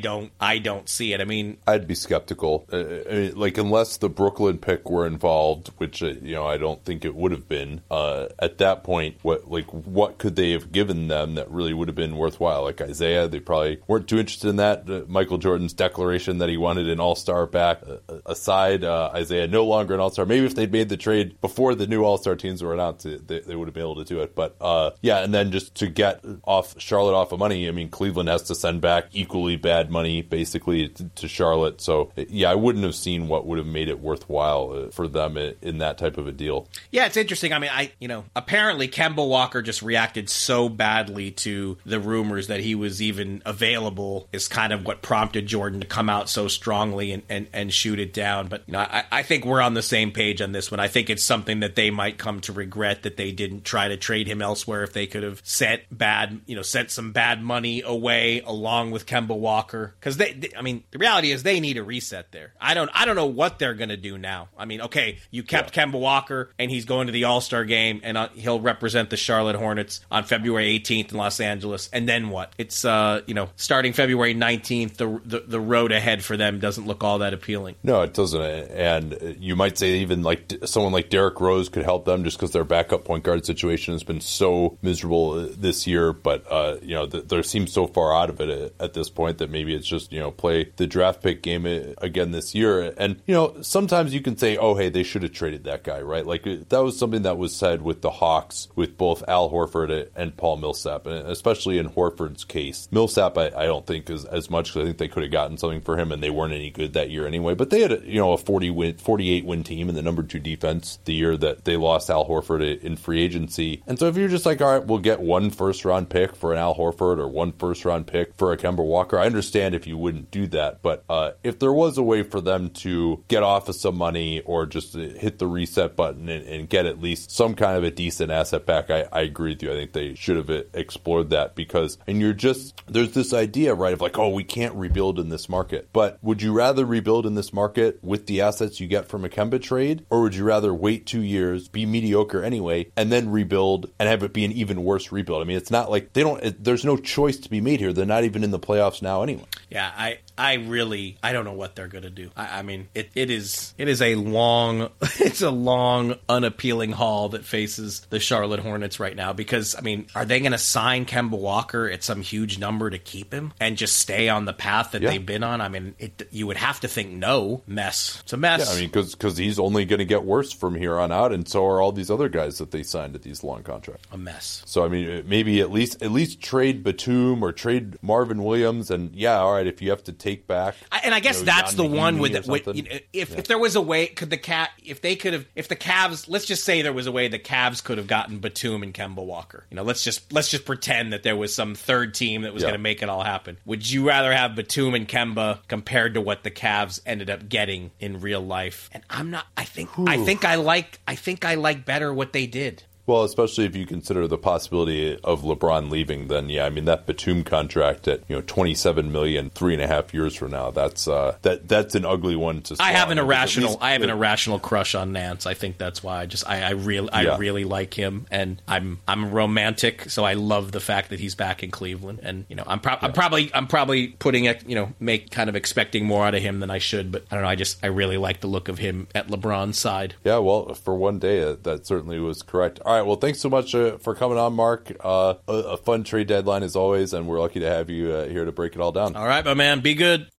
don't see it. I mean, I'd be skeptical. Like, unless the Brooklyn pick were involved, which I don't think it would have been. At that point, what could they have given them that really would have been worthwhile? Like Isaiah, they probably weren't too interested in that. Michael Jordan's declaration that he wanted an All-Star back aside, Isaiah no longer an All-Star. Maybe if they'd made the trade before the new All-Star teams were announced, they would have been able to do it. But and then just to get Charlotte off of money, I mean, Cleveland has to send back equally bad money basically to Charlotte. So I wouldn't have seen what would have made it worthwhile for them in that type of a deal. Yeah, it's interesting. I mean, apparently Kemba Walker just reacted so badly to the rumors that he was even available is kind of what prompted Jordan to come out so strongly and shoot it down. But I think we're on the same page on this one. I think it's something that they might come to regret, that they didn't try to trade him elsewhere if they could have sent some bad money away along with Kemba Walker. Because the reality is they need a reset there. I don't know what they're going to do now. I mean, okay, you kept Kemba Walker and he's going to the All-Star game and he'll represent the Charlotte Hornets on February 18th in Los Angeles. And then what? It's, starting February 19th, the road ahead for them doesn't look all that appealing. No, it doesn't. And you might say even like someone like Derrick Rose could help them just because their backup point guard situation has been so miserable this year. But, there seems so far out of it at this point that maybe it's just, play the draft pick game again this year. And, sometimes you can say, oh, hey, they should have traded that guy, right? Like that was something that was said with the Hawks, with both Al Horford and Paul Millsap, and especially in Horford's case. Millsap, I don't think is as much, because I think they could have gotten something for him, and they weren't any good that year anyway. But they had a 48-win team and the number 2 defense the year that they lost Al Horford in free agency. And so if you're just like, all right, we'll get 1 first-round pick for an Al Horford or 1 first-round pick for a Kemba Walker, I understand if you wouldn't do that. But if there was a way for them to get off of some money or just hit the reset button and get at least some kind of a decent asset back, I agree with you. I think they should have explored that, because, and there's this idea, right, of like, oh, we can't rebuild in this market. But would you rather rebuild in this market with the assets you get from a Kemba trade, or would you rather wait 2 years, be mediocre anyway, and then rebuild and have it be an even worse rebuild? I mean, it's not like there's no choice to be made here. They're not even in the playoffs now anyway. Yeah, I don't know what they're going to do. I mean, it is a long, it's a long, unappealing haul that faces the Charlotte Hornets right now, because, I mean, are they going to sign Kemba Walker at some huge number to keep him and just stay on the path that they've been on? I mean, you would have to think no. Mess. It's a mess. Yeah, I mean, because he's only going to get worse from here on out, and so are all these other guys that they signed at these long contracts. A mess. So, I mean, maybe at least trade Batum or trade Marvin Williams, and all right, if you have to take back, and I guess that's the one with if there was a way, if the Cavs, let's just say there was a way the Cavs could have gotten Batum and Kemba Walker. Let's just pretend that there was some third team that was going to make it all happen. Would you rather have Batum and Kemba compared to what the Cavs ended up getting in real life? And I think I like better what they did. Well, especially if you consider the possibility of LeBron leaving, then I mean, that Batum contract at $27 million 3.5 years from now, that's an ugly one to swallow. I have an irrational crush on Nance. I think that's why I really like him, and I'm romantic, so I love the fact that he's back in Cleveland. And I'm probably putting expecting more out of him than I should, but I don't know. I really like the look of him at LeBron's side. Yeah, well, for one day, that certainly was correct. All right, well, thanks so much for coming on, Mark. A fun trade deadline as always, and we're lucky to have you here to break it all down. All right, my man. Be good.